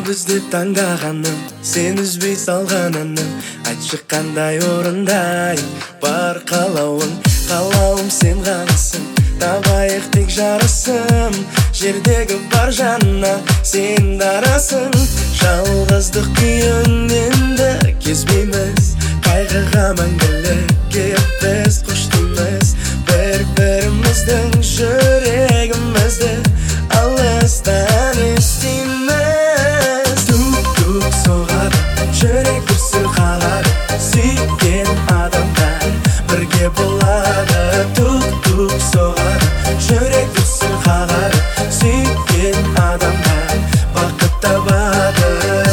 бізді таңдағаным, сен үзбей салған әнім. Айтшы қандай орындай бар қалауың, қалауым сен ғанасың. Табайық тек жарысым, жердегі бар жанына сен дарасың. Жалғыздық күйін енді кезбейміз, қайғыға мәңгілікке біз қоштаймыз. Бір-біріміздің жүрегімізді алыстан естиміз. Тук-тук соғады, жүрек дүрсіл қағады, сүйген адамдар бірге болады. Тук-тук соғады, жүрек дүрсіл қағады, сүйген адамдар бақыт табады.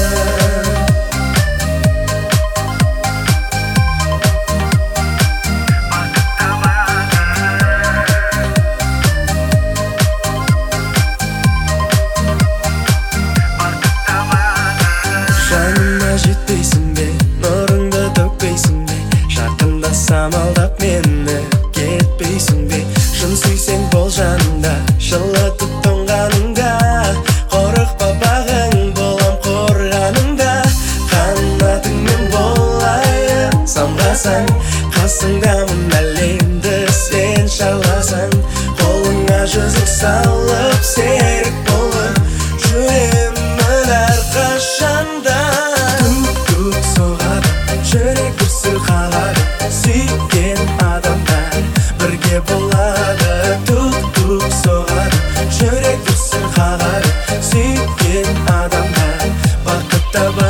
Жаныма жетпейсің бе, нұрыңды төкпейсің бе, жақындасам алдап мені кетпейсің бе. Шын сүйсең бол жанымда, жылытып тоңғаныңда, қорықпа бағың болам қорғаныңда. Қанатыңмен болайын самғасаң, қасыңдамын әлемді сен шарласаң. Қолыңа жүзік салып серік болып жүремін әрқашанда. Тук-тук соғады, жүрек дүрсіл қағады, сүйген адамдар бірге болады. Тук-тук соғады, жүрек дүрсіл қағады, сүйген адамдар бақыт табады.